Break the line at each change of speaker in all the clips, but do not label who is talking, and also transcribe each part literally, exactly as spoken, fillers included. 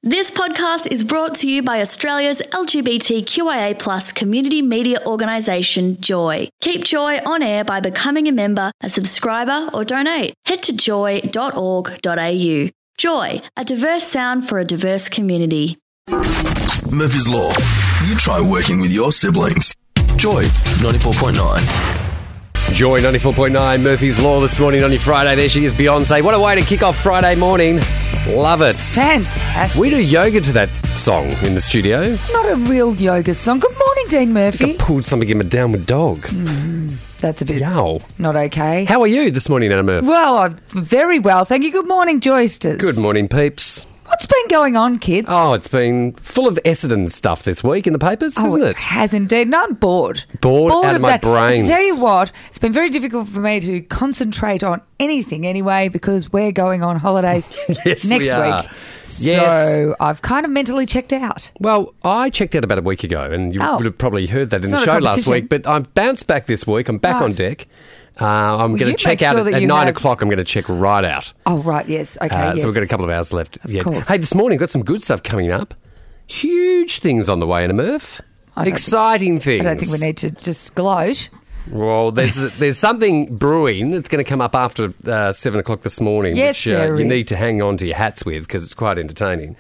This podcast is brought to you by Australia's L G B T Q I A plus community media organisation, Joy. Keep Joy on air by becoming a member, a subscriber or donate. Head to joy dot org dot a u. Joy, a diverse sound for a diverse community.
Murphy's Law. You try working with your siblings. Joy ninety-four point nine.
Joy ninety-four point nine, Murphy's Law this morning on your Friday. There she is, Beyonce. What a way to kick off Friday morning. Love it.
Fantastic.
We do yoga to that song in the studio.
Not a real yoga song. Good morning, Dean Murphy.
I pulled something in my downward dog.
Mm, that's a bit
Yow.
not okay.
How are you this morning, Anna Murph?
Well, I'm very well, thank you. Good morning, Joysters.
Good morning, peeps.
What's been going on, kids?
Oh, it's been full of Essendon stuff this week in the papers,
Oh,
hasn't it?
It has indeed. No, I'm bored.
Bored out of my
that.
brains.
To tell you what, it's been very difficult for me to concentrate on anything anyway because we're going on holidays
Yes,
next
we are.
week.
Yes.
So I've kind of mentally checked out.
Well, I checked out about a week ago, and you
Oh.
would have probably heard that in
It's
the
not a
show last
competition.
week, but I've bounced back this week. I'm back
Right.
on deck. Uh, I'm
Well,
going
you
to check
make
out
sure
at,
that
at
you
nine
have-
o'clock. I'm going to check right out.
Oh, right, yes. Okay,
Uh,
yes.
So we've got a couple of hours left
Of
yet.
course.
Hey, this morning got some good stuff coming up. Huge things on the way in a Murph.
I don't
Exciting things.
I don't think we need to disclose.
Well, there's there's something brewing that's going to come up after uh, seven o'clock this morning,
Yes,
which uh,
there
you
is.
need to hang on to your hats with because it's quite entertaining.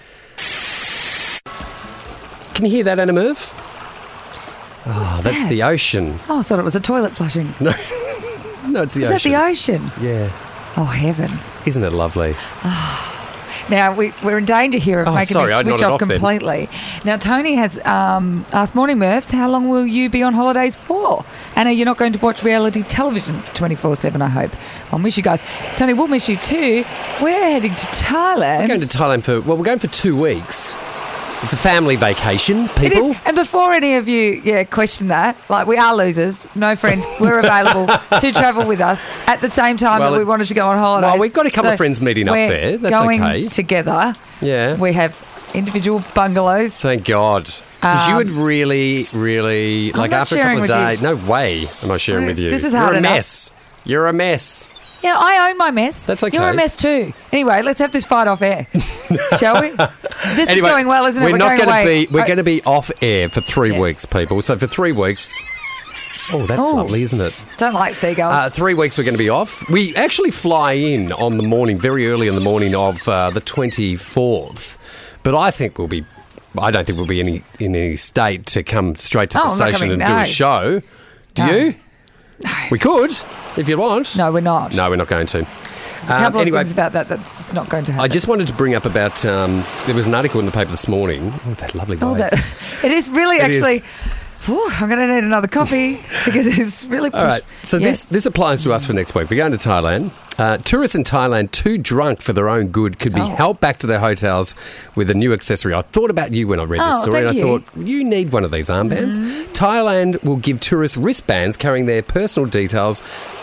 Can you hear that, Anna Murph? Oh, that's
that?
the ocean.
Oh, I thought it was a toilet flushing.
No, no, it's the
Is
ocean.
that the ocean?
Yeah,
Oh, heaven.
isn't it lovely?
Now, we, we're in danger here of
Oh,
making
sorry,
this
I
switch
nodded
off
off then.
completely. Now, Tony has um, asked Morning Murphs, how long will you be on holidays for? Anna, you're not going to watch reality television for twenty-four seven, I hope. I'll miss you guys. Tony, we'll miss you too. We're heading to Thailand.
We're going to Thailand for, well, we're going for two weeks. It's a family vacation,
It
people.
is, and before any of you yeah, question that, like we are losers, no friends, we're available to travel with us at the same time
Well,
that we
it-
wanted to go on holidays.
well, we've got a couple
So
of friends meeting up
we're
there. That's
going
okay.
together.
Yeah.
We have individual bungalows.
Thank God. Because you
Um,
would really, really,
I'm
like
not
after a
sharing
couple of
with
days, no way am I sharing
No,
with you.
this is
You're
hard
a
enough.
mess. You're a mess.
Yeah, I own my mess.
That's okay.
You're a mess too. Anyway, let's have this fight off air, shall we? This is
Anyway,
going well, isn't it?
We're,
We're
not
going
gonna
away.
be. We're
I-
going to be off air for three
Yes.
weeks, people. So for three weeks. Oh, that's
Oh.
lovely, isn't it?
Don't like seagulls.
Uh, three weeks we're going to be off. We actually fly in on the morning, very early in the morning of uh, the twenty-fourth. But I think we'll be. I don't think we'll be any in any state to come straight to
Oh,
the
I'm not
station
coming,
and do
no.
a show. Do
No.
you? We could, if you want.
no, we're not.
No, we're not going to.
There's a
Um,
couple
anyway,
of things about that that's just not going to happen.
I just wanted to bring up about, um, there was an article in the paper this morning. Oh, that lovely
Oh,
wave.
that, it is really
It
actually.
is.
Whew, I'm going to need another coffee because it's really. Push,
All right, so
yeah.
this, this applies to us for next week. We're going to Thailand. Uh, tourists in Thailand too drunk for their own good could be
Oh.
helped back to their hotels with a new accessory. I thought about you when I read this
Oh,
story, and I
thank you.
thought, you need one of these armbands.
Mm-hmm.
Thailand will give tourists wristbands carrying their personal details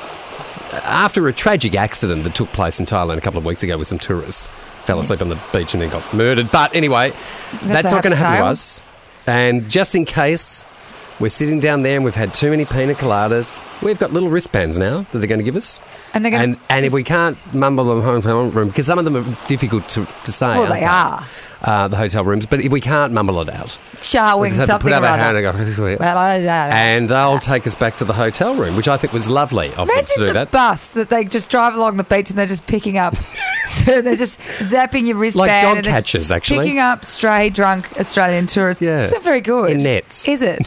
after a tragic accident that took place in Thailand a couple of weeks ago with some tourists. Fell asleep on the beach and then got murdered. But anyway, that's,
a
not going to
happy
happen to
tale.
us. And just in case we're sitting down there and we've had too many pina coladas, we've got little wristbands now that they're going to give us.
And they're gonna
and, and if
just-
we can't mumble them home from home room, because some of them are difficult to, to say.
Well,
aren't
they are.
Uh, the hotel rooms. But if we can't mumble it out, we
Showing
just have to
something
put out
or
our
other.
hand and go,
Well, I- I- I-
and they'll take us back to the hotel room, which I think was lovely of them to
Imagine
do
the
that.
bus that they just drive along the beach and they're just picking up. So they're just zapping your wristband.
Like dog
and they're just
catchers, actually.
Picking up stray, drunk Australian tourists.
Yeah.
It's not very good.
In nets.
Is it?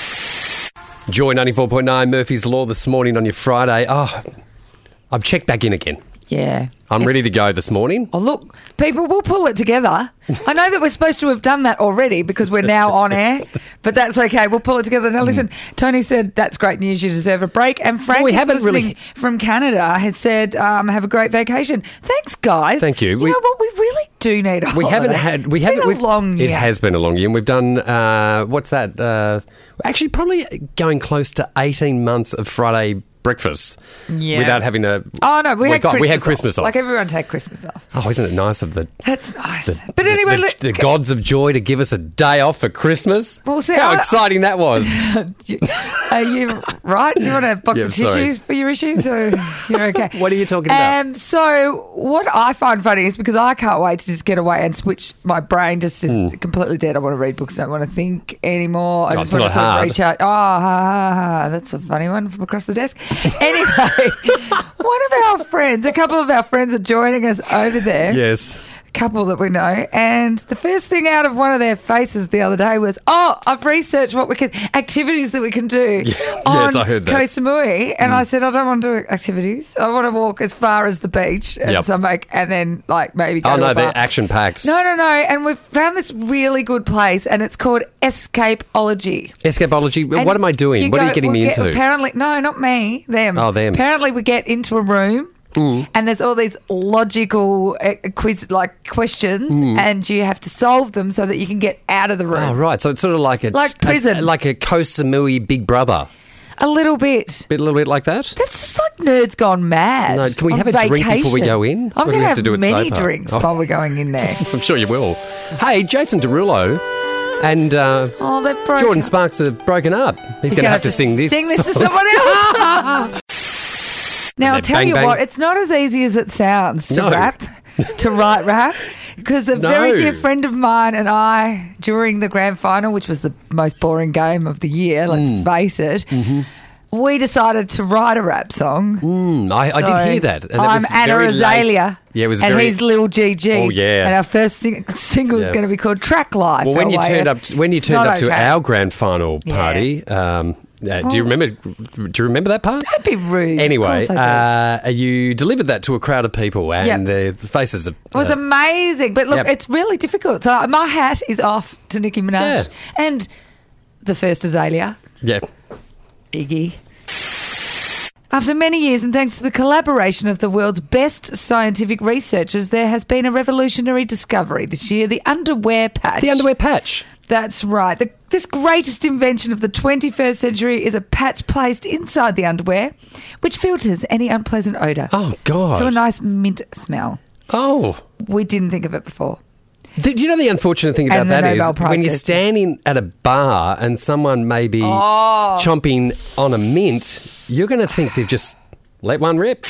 Joy ninety-four point nine, Murphy's Law this morning on your Friday. Oh, I've checked back in again.
Yeah.
I'm
It's-
ready to go this morning.
Oh, look, people, we'll pull it together. I know that we're supposed to have done that already because we're now on air, but that's okay. We'll pull it together. Now, listen, Tony said, that's great news. You deserve a break. And Frank,
Well, we
who's
haven't
listening
really-
from Canada, has said, um, have a great vacation. Thanks, guys.
Thank you.
You
We-
know what? We really do need a
We haven't
holiday.
had. We
It's
haven't.
been a
we've-
long year.
It has been a long year. And we've done. Uh, what's that? Uh, actually, probably going close to eighteen months of Friday breakfast
Yeah.
without having to.
Oh, no, we
week
had
off.
Christmas
We had
off.
Christmas off.
Like everyone's had Christmas off.
Oh, isn't it nice of the
That's nice.
the,
but
the-
anyway,
the,
look,
the gods of joy to give us a day off for Christmas?
Well, see,
How
I-
exciting that was.
you- are you right? Do you want a box
Yeah,
of
sorry.
tissues for your issues? Or you're okay.
What are you talking about?
Um, so what I find funny is because I can't wait to just get away and switch. My brain just is completely dead. I want to read books. I don't want to think anymore. I
Oh,
just
it's
want
not
to sort of
hard.
reach out. Oh, ha, ha, ha. That's a funny one from across the desk. Anyway, one of our friends, a couple of our friends are joining us over there.
Yes.
Couple that we know, and the first thing out of one of their faces the other day was, "Oh, I've researched what we can activities that we can do on
Yes, I heard that.
Koh Samui." And I said, "I don't want to do activities. I want to walk as far as the beach and
Yep.
sunbake, and then like maybe go
Oh,
to
no,
a bar."
they're action packed.
No, no, no. And we've found this really good place, and it's called Escapeology.
Escapology.
And
What am I doing?
you
What are
go-
you getting
we
me
get-
into?
Apparently, no, not me. Them.
Oh, them.
Apparently, we get into a room.
Mm.
And there's all these logical uh, quiz like questions,
Mm.
and you have to solve them so that you can get out of the room.
Oh, right. So it's sort of like a
Like prison.
a- like a Koh Samui Big Brother.
A little bit.
Bit, a little bit like that.
That's just like nerds gone mad.
No, can we
on
have a drink before we
vacation.
go in?
I'm
Or do we
going to
have
have,
to do it
many
sober?
drinks
Oh.
while we're going in there.
I'm sure you will. Hey, Jason Derulo and uh,
Oh, they've broken.
Jordan Sparks have broken up. He's, going to
gonna
have to sing this.
Sing this to
song.
someone else. Now, I'll
then
tell
bang,
you
bang.
what, it's not as easy as it sounds to
No.
rap, to write rap. Because a very
No.
dear friend of mine and I, during the grand final, which was the most boring game of the year, let's
Mm.
face it,
Mm-hmm.
we decided to write a rap song.
Mm, I, I
So
did hear that. And it
I'm
was
Anna
very
Azalea.
late. Yeah, it was
and
very.
he's Lil G G.
Oh, yeah.
And our first sing- single is
Yeah.
going to be called Track Life.
well, when you
L Y F.
turned up, when you
It's
turned
not
up to
okay.
our grand final
Yeah.
party, um, uh, do you remember? Do you remember that part?
Don't be rude.
Anyway,
Of course I do.
uh, you delivered that to a crowd of people, and the faces of.
It was
uh,
amazing. But look,
Yep.
it's really difficult. So my hat is off to Nicki Minaj.
Yeah.
And the first Azalea,
yeah.
Iggy. After many years, and thanks to the collaboration of the world's best scientific researchers, there has been a revolutionary discovery this year, the underwear patch.
The underwear patch.
That's right. The, this greatest invention of the twenty-first century is a patch placed inside the underwear, which filters any unpleasant odour
Oh God.
to a nice mint smell.
Oh.
We didn't think of it before.
Do you know the unfortunate thing about
And the
that is
Nobel Prize
when you're
goes to-
standing at a bar and someone may be
Oh.
chomping on a mint, you're going to think they've just let one rip.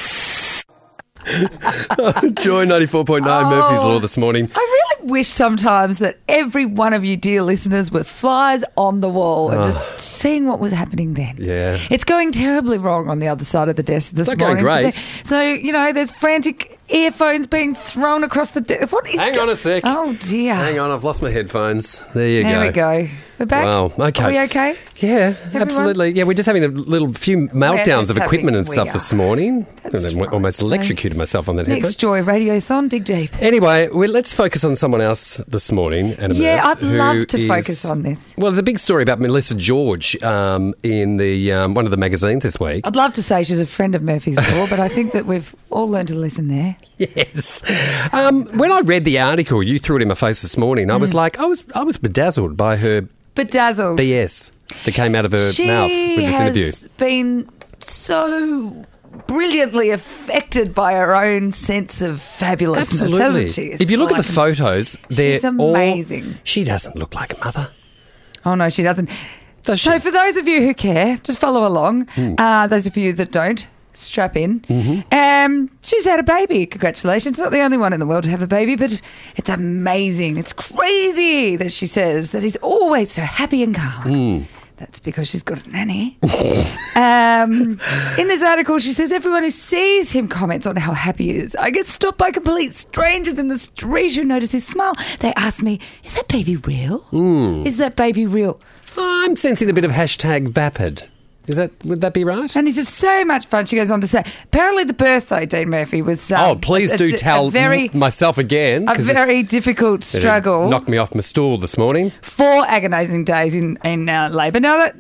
Joy ninety-four point nine
Oh.
Murphy's Law this morning.
I really wish sometimes that every one of you, dear listeners, were flies on the wall and just seeing what was happening then.
Yeah.
It's going terribly wrong on the other side of the desk this
It's not going
morning.
great.
So, you know, there's frantic earphones being thrown across the desk. What is
Hang
go-
on a sec.
Oh, dear.
Hang on, I've lost my headphones. There you
There
go.
we go. We're back.
Wow, okay.
Are we okay?
Yeah, absolutely. Yeah, we're just having a little few meltdowns
just
of equipment and
having-
stuff
we
this
are.
morning.
That's
and I
right.
almost
So-
electrocuted myself on that headphone.
Next Joy Radiothon, dig deep.
Anyway, well, let's focus on someone else this morning. Anna
Yeah,
Murph,
I'd
who
love to
is-
focus on this.
Well, the big story about Melissa George um, in the um, one of the magazines this week.
I'd love to say she's a friend of Murphy's Law, but I think that we've all learned a lesson there.
Yes. Um, when I read the article, you threw it in my face this morning. I was
Mm.
like, I was, I was bedazzled by her
Bedazzled.
B S that came out of her
She
mouth with this
has
interview.
been so brilliantly affected by her own sense of fabulousness, hasn't
Absolutely.
she? It's
If you look at
like-
the photos, they're
She's amazing.
all- she doesn't look like a mother.
Oh, no, she doesn't.
Does she?
So for those of you who care, just follow along.
Hmm.
Uh, those of you that don't, strap in.
Mm-hmm.
Um, she's had a baby. Congratulations. Not the only one in the world to have a baby, but it's amazing. It's crazy that she says that he's always so happy and calm.
Hmm.
That's because she's got a nanny. um, in this article, she says everyone who sees him comments on how happy he is. I get stopped by complete strangers in the street who notice his smile. They ask me, is that baby real?
Hmm.
Is that baby real?
I'm sensing a bit of hashtag vapid. Is that, would that be right?
And he's just so much fun. She goes on to say, apparently the birthday, Dean Murphy, was um,
oh, please
a-
do
a-
tell
a very,
m- myself again.
a
'cause
very difficult
it's- it
struggle.
knocked me off my stool this morning.
Four agonising days in in uh, labour. Now that that's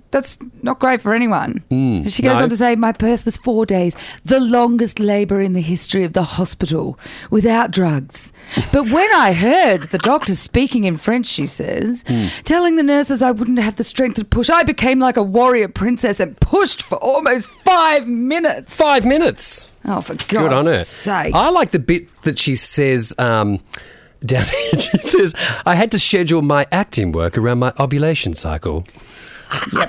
That's not great for anyone.
Mm,
she goes
no.
on to say, my birth was four days, the longest labour in the history of the hospital, without drugs. But when I heard the doctor speaking in French, she says,
mm.
telling the nurses I wouldn't have the strength to push, I became like a warrior princess and pushed for almost five minutes.
Five minutes.
Oh, for God's
Good on her.
sake.
I like the bit that she says... Um, down here, she says, I had to schedule my acting work around my ovulation cycle.
Yep.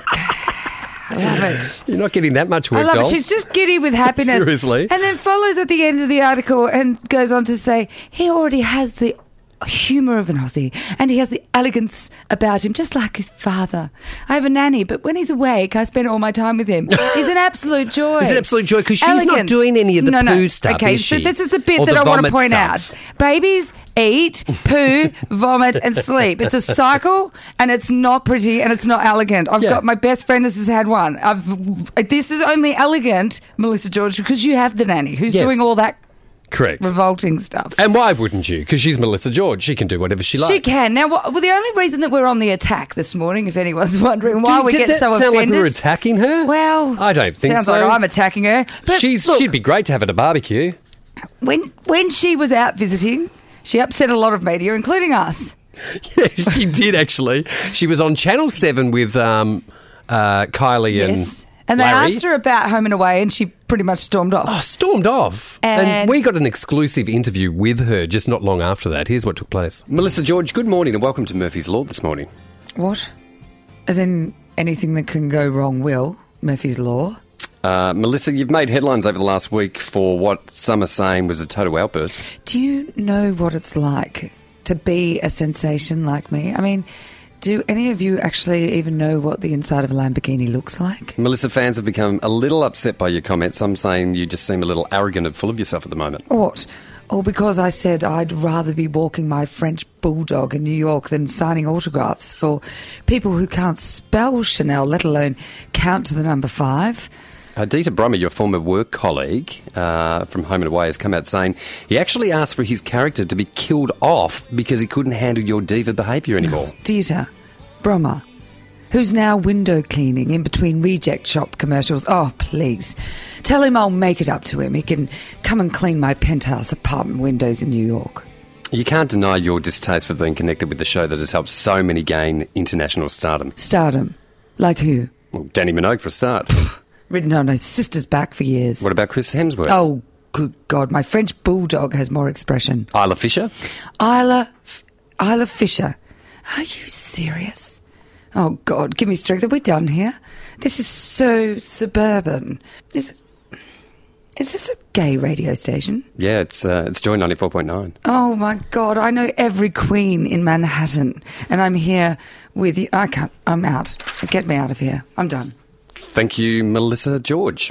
I love it.
You're not getting that much work,
I love
doll.
it. She's just giddy with happiness.
Seriously.
And then follows at the end of the article and goes on to say, he already has the humour of an Aussie and he has the elegance about him, just like his father. I have a nanny, but when he's awake, I spend all my time with him. He's an absolute joy.
He's an absolute joy because she's
Elegant.
not doing any of the
no,
poo
no.
stuff,
Okay,
is
so
she?
this is the bit
Or
that
the
I want to
vomit
point
stuff.
out. Babies eat, poo, vomit and sleep. It's a cycle and it's not pretty and it's not elegant. I've
Yeah.
got my best friend has had one. I've This is only elegant, Melissa George, because you have the nanny who's
Yes.
doing all that
Correct.
revolting stuff.
And why wouldn't you? Because she's Melissa George. She can do whatever she likes.
She can. Now, what, well, the only reason that we're on the attack this morning, if anyone's wondering why
Did-
we
did
get
that
so
sound
offended.
like we were attacking her?
Well,
I don't think
sounds
so.
like I'm attacking her. But
She's,
look,
she'd be great to have at a barbecue.
when, when she was out visiting, she upset a lot of media, including us.
Yes, she did actually. She was on Channel seven with um, uh, Kylie
Yes.
and
And they
Larry.
asked her about Home and Away, and she pretty much stormed off.
Oh, stormed off. And,
And-
we got an exclusive interview with her just not long after that. Here's what took place. Melissa George, good morning and welcome to Murphy's Law this morning.
What? As in anything that can go wrong will, Murphy's Law?
Uh, Melissa, you've made headlines over the last week for what some are saying was a total outburst.
Do you know what it's like to be a sensation like me? I mean, do any of you actually even know what the inside of a Lamborghini looks like?
Melissa, fans have become a little upset by your comments. Some saying you just seem a little arrogant and full of yourself at the moment.
What? Or because I said I'd rather be walking my French bulldog in New York than signing autographs for people who can't spell Chanel, let alone count to the number five?
Uh, Dieter Brummer, your former work colleague uh, from Home and Away, has come out saying he actually asked for his character to be killed off because he couldn't handle your diva behaviour anymore.
Dieter Brummer, who's now window cleaning in between reject shop commercials. Oh, please. Tell him I'll make it up to him. He can come and clean my penthouse apartment windows in New York.
You can't deny your distaste for being connected with the show that has helped so many gain international stardom.
Stardom. Like who?
Well, Danny Minogue for a start.
Ridden on her sister's back for years.
What about Chris Hemsworth?
Oh, good God. My French bulldog has more expression.
Isla Fisher?
Isla, F- Isla Fisher. Are you serious? Oh, God, give me strength. Are we done here? This is so suburban. Is, is this a gay radio station?
Yeah, it's uh, it's Joy ninety-four point nine.
Oh, my God, I know every queen in Manhattan, and I'm here with you. I can't. I'm out. Get me out of here. I'm done.
Thank you, Melissa George.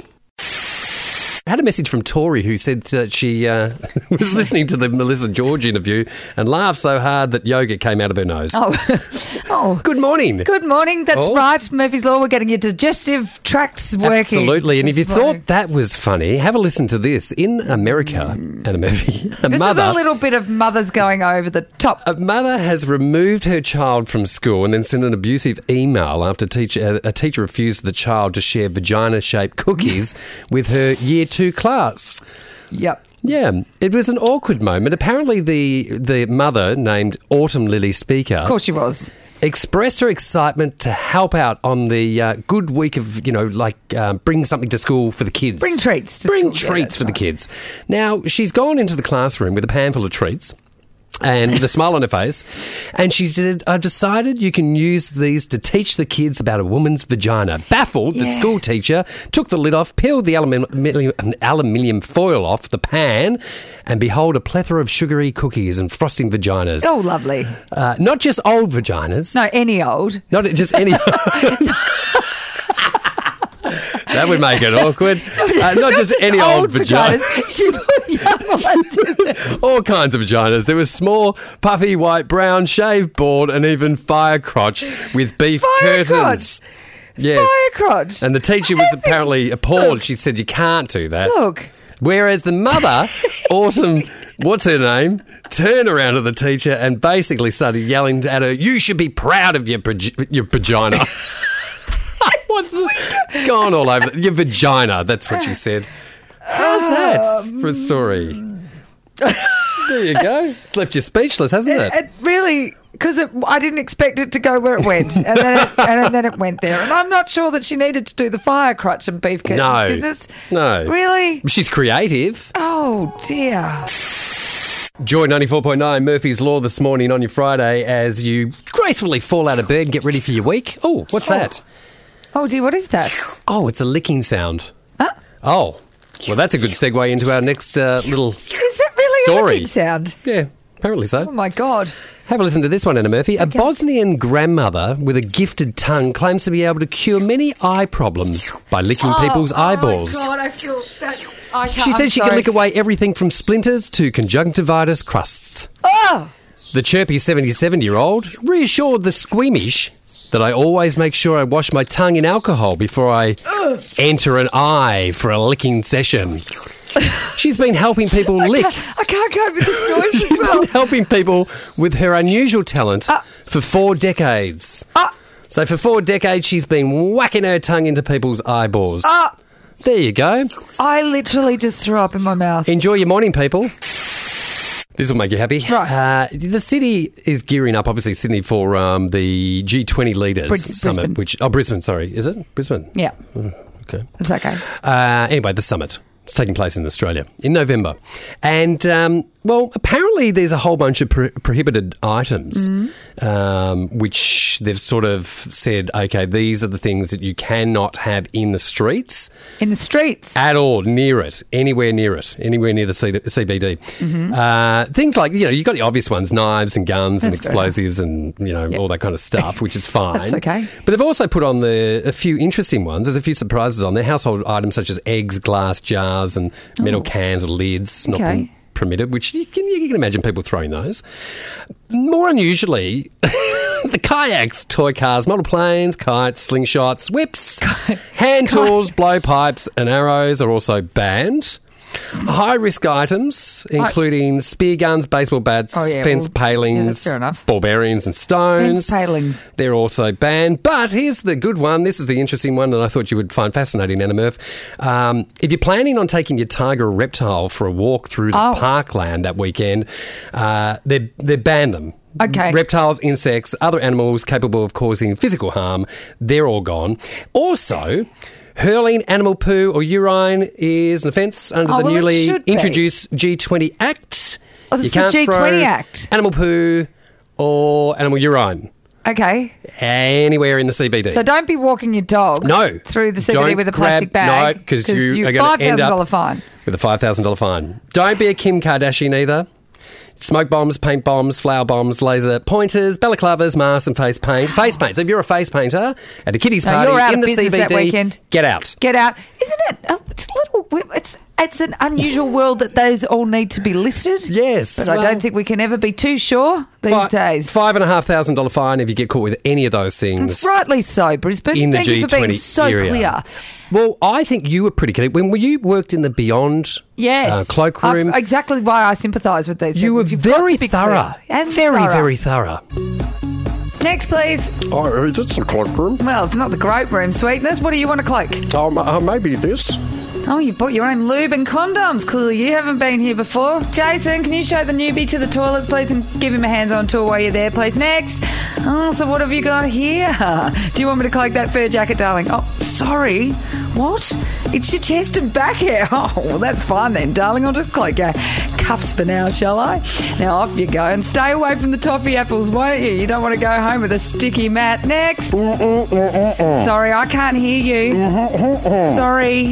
I had a message from Tori who said that she uh, was listening to the Melissa George interview and laughed so hard that yoga came out of her nose.
Oh, oh.
Good morning.
Good morning. That's
Oh.
right. Murphy's Law. We're getting your digestive tracts working.
Absolutely. And if you
this morning.
thought that was funny, have a listen to this. In America, and a movie, a
This
mother,
is a little bit of mothers going over the top.
a mother has removed her child from school and then sent an abusive email after teacher, a, a teacher refused the child to share vagina-shaped cookies with her year two class.
Yep.
Yeah, it was an awkward moment. Apparently, the the mother, named Autumn Lily Speaker,
Of course she was.
expressed her excitement to help out on the uh, good week of, you know, like uh, bring something to school for the kids.
Bring treats to
Bring
school. Yeah,
treats
that's
for the
right.
kids. Now, she's gone into the classroom with a pan full of treats and with a smile on her face, and she said, I've decided you can use these to teach the kids about a woman's vagina. Baffled, the
Yeah.
school teacher took the lid off, peeled the aluminium, aluminium foil off the pan, and behold, a plethora of sugary cookies and frosting vaginas.
Oh, lovely.
Uh, not just old vaginas.
No, any old.
Not just any. That would make it awkward. Uh, not just any old vagina.
She put young ones in there.
All kinds of vaginas. There was small, puffy, white, brown, shaved bald, and even fire crotch with beef
Fire
curtains.
crotch.
Yes.
Fire crotch.
And the teacher was apparently appalled. She said, you can't do that.
Look.
Whereas the mother, Autumn, what's her name, turned around to the teacher and basically started yelling at her, you should be proud of your, prog- your vagina. It's gone all over. Your vagina, that's what she said. How's that for a story? There you go. It's left you speechless, hasn't it?
It, it really, because I didn't expect it to go where it went, and then it, and then it went there. And I'm not sure that she needed to do the fire crutch and beef curtains
No.
business.
No.
Really?
She's creative.
Oh, dear.
Joy ninety-four point nine, Murphy's Law this morning on your Friday as you gracefully fall out of bed and get ready for your week. Oh, what's that?
Oh, dear, what is that?
Oh, it's a licking sound.
Huh?
Oh, well, that's a good segue into our next uh, little
Is that really
story.
a licking sound?
Yeah, apparently so.
Oh, my God.
Have a listen to this one, Anna Murphy. A
Okay.
Bosnian grandmother with a gifted tongue claims to be able to cure many eye problems by licking people's eyeballs.
Oh, my God, I feel that's... I can't,
She said
I'm
she
sorry.
can lick away everything from splinters to conjunctivitis crusts.
Oh!
The chirpy seventy-seven-year-old reassured the squeamish that I always make sure I wash my tongue in alcohol before I enter an eye for a licking session. She's been helping people lick.
I can't cope with this noise as
She's
well.
been helping people with her unusual talent
Uh.
for four decades.
Uh.
So for four decades, she's been whacking her tongue into people's eyeballs.
Uh,
There you go.
I literally just threw up in my mouth.
Enjoy your morning, people. This will make you happy.
Right.
Uh, the city is gearing up, obviously, Sydney, for um, the G twenty Leaders
Bris-
Summit.
Brisbane.
Which Oh, Brisbane, sorry. Is it? Brisbane?
Yeah,
Okay.
it's okay.
Uh, anyway, the summit. It's taking place in Australia in November. And, um, well, apparently there's a whole bunch of pro- prohibited items um, which they've sort of said, okay, these are the things that you cannot have in the streets
In the streets.
at all, near it, anywhere near it, anywhere near the C- C B D.
Mm-hmm.
Uh, things like, you know, you've got the obvious ones, knives and guns and
That's fair
explosives and, you know, all that kind of stuff, which is fine.
That's okay.
But they've also put on the a few interesting ones. There's a few surprises on there. Household items such as eggs, glass jars and metal cans or lids not
Okay.
been permitted, which you can, you can imagine people throwing those. More unusually, the kayaks, toy cars, model planes, kites, slingshots, whips, hand tools, blowpipes and arrows are also banned. High-risk items, including spear guns, baseball bats,
Oh, yeah,
fence
well,
palings,
yeah, that's fair enough.
ball bearings and stones.
Fence palings.
They're also banned. But here's the good one. This is the interesting one that I thought you would find fascinating, Anna Murph. Um, if you're planning on taking your tiger or reptile for a walk through the
Oh.
parkland that weekend, uh, they they ban them.
Okay.
Reptiles, insects, other animals capable of causing physical harm, they're all gone. Also, hurling animal poo or urine is an offence under
Oh,
the
well, it
newly
should be.
introduced G twenty Act.
Oh, this
You
is the
can't
G twenty
throw
Act.
Animal poo or animal urine
Okay.
anywhere in the C B D.
So don't be walking your dog
No.
through the C B D
Don't
with a
grab-
plastic bag.
no, 'cause you are gonna
five
end
thousand
up-
dollars fine.
with a five thousand dollars fine. Don't be a Kim Kardashian either. Smoke bombs, paint bombs, flower bombs, laser pointers, balaclavas, masks and face paint. Face paint. So if you're a face painter at a kiddies
No,
party
you're out
in
of
the
business
C B D,
that weekend.
get out.
Get out. Isn't it? Oh, it's a little. It's it's an unusual world that those all need to be listed.
Yes,
But I
well-
don't think we can ever be too sure these
Fi-
days.
Five and a half thousand dollar fine if you get caught with any of those things.
Rightly so, Brisbane.
In the
Thank you for
G twenty
being so
area.
clear.
Well, I think you were pretty clear. When you worked in the Beyond
Yes.
uh, cloakroom,
I've- exactly why I sympathise with these
you
people.
were
You've got
very
to be
thorough.
clear and
Very,
thorough.
very thorough.
Next, please.
Oh, is it the cloakroom?
Well, it's not the great room, sweetness. What do you want to cloak?
Oh, m- uh, maybe this.
Oh, you bought your own lube and condoms. Clearly, you haven't been here before. Jason, can you show the newbie to the toilets, please, and give him a hands-on tour while you're there, please? Next. Oh, so what have you got here? Do you want me to cloak that fur jacket, darling? Oh, sorry. What? It's your chest and back hair. Oh, well, that's fine then, darling. I'll just cloak your cuffs for now, shall I? Now, off you go. And stay away from the toffee apples, won't you? You don't want to go home with a sticky mat. Next. Sorry, I can't hear you. Sorry.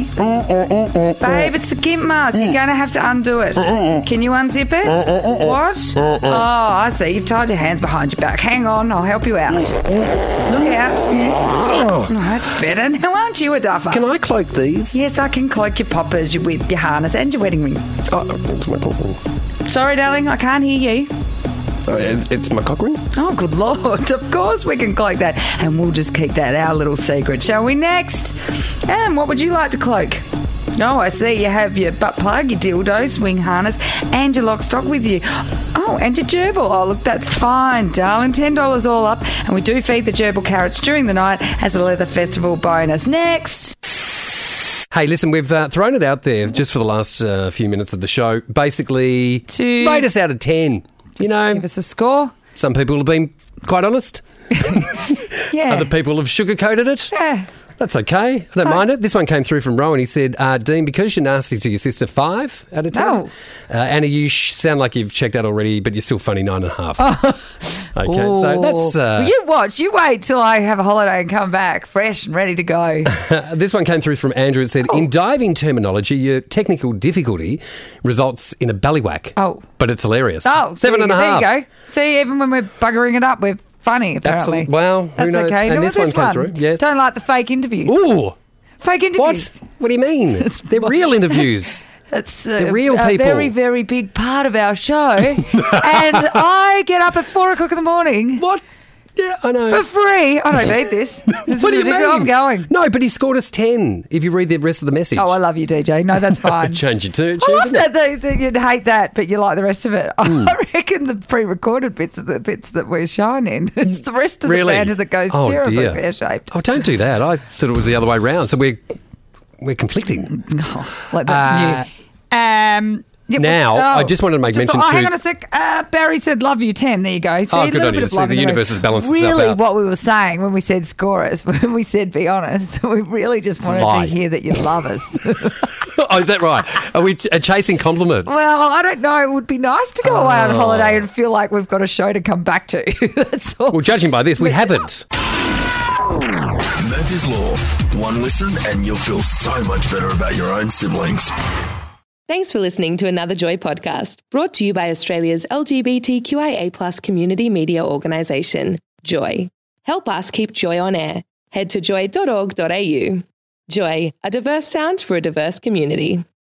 Babe, it's the gimp mask. You're going to have to undo it. Can you unzip it? What? Oh, I see. You've tied your hands behind your back. Hang on, I'll help you out. Look out. Oh, that's better. Now, aren't you a duffer?
Can I cloak these?
Yes, I can cloak your poppers, your whip, your harness, and your wedding ring.
Oh, it's my cloakroom.
Sorry, darling, I can't hear you.
It's my Cochrane.
Oh, good Lord. Of course we can cloak that. And we'll just keep that our little secret, shall we? Next. And what would you like to cloak? Oh, I see you have your butt plug, your dildo, swing harness, and your lock stock with you. Oh, and your gerbil. Oh, look, that's fine, darling. ten dollars all up. And we do feed the gerbil carrots during the night as a leather festival bonus. Next.
Hey, listen, we've uh, thrown it out there just for the last uh, few minutes of the show. Basically,
To
rate us out of ten. You know,
Give us a score.
some people have been quite honest.
Yeah.
Other people have sugarcoated it.
Yeah.
That's okay. I don't mind it. This one came through from Rowan. He said, uh, Dean, because you're nasty to your sister, five out of ten.
No.
Uh, Anna, you sh- sound like you've checked out already, but you're still funny, nine and a half. Okay, so that's... Uh,
Well, you watch. You wait till I have a holiday and come back fresh and ready to go.
this one came through from Andrew. It said, in diving terminology, your technical difficulty results in a ballywhack.
Oh.
But it's hilarious.
Oh,
Seven
there
and a
you-
half.
There you go. See, even when we're buggering it up, we're funny, apparently.
Absolutely. Well, who
That's
knows?
okay.
And
No,
this
what's
one came through. Yeah.
Don't like the fake interviews.
Ooh.
Fake interviews.
What? What do you mean? They're real interviews.
That's
They're
a,
real
a
people.
very, very big part of our show. And I get up at four o'clock in the morning
What? Yeah, I know.
for free. I don't need this. This
What do
is
you
ridiculous.
mean?
I'm going.
No, but he scored us ten if you read the rest of the message.
Oh, I love you, D J. No, that's fine.
Change your tune.
I love that, that, that you'd hate that, but you like the rest of it.
Hmm.
I reckon the pre-recorded bits are the bits that we're showing in. It's the rest of
Really?
the banter that goes
Oh,
terribly
dear.
pear-shaped.
Oh, don't do that. I thought it was the other way round. So we're we're conflicting.
Like that's new. Um, yeah,
Now,
well,
I just wanted to make mention
oh,
to-
hang on a sec. Uh, Barry said, "Love you, ten." There you go. See,
Oh,
a
good
little
on
bit
you.
of
See,
love
the
in room.
universe has balanced itself
Really,
out.
what we were saying when we said score us, when we said be honest, we really just wanted
lie.
to hear that you love us.
Oh, is that right? Are we uh, chasing compliments?
Well, I don't know. It would be nice to go away on
Oh.
holiday and feel like we've got a show to come back to. That's all.
Well, judging by this, we haven't.
Murphy's Law. One listen and you'll feel so much better about your own siblings.
Thanks for listening to another Joy podcast, brought to you by Australia's L G B T Q I A plus community media organisation, Joy. Help us keep Joy on air. Head to joy dot org dot a u. Joy, a diverse sound for a diverse community.